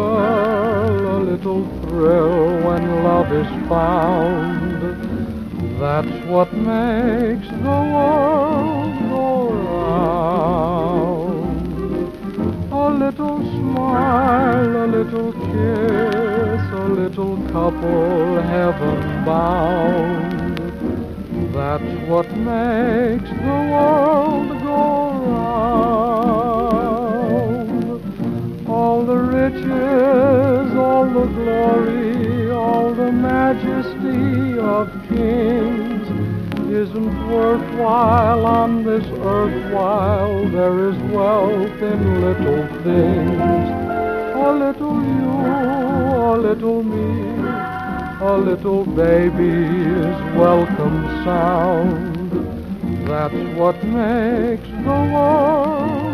girl, a little thrill when love is found. That's what makes the world go round. A little smile, a little kiss, a little couple heaven-bound. That's what makes the world go round. All the riches, all the glory, all the majesty of kings isn't worthwhile on this earth while there is wealth in little things. A little you, a little me, a little baby's welcome sound. That's what makes the world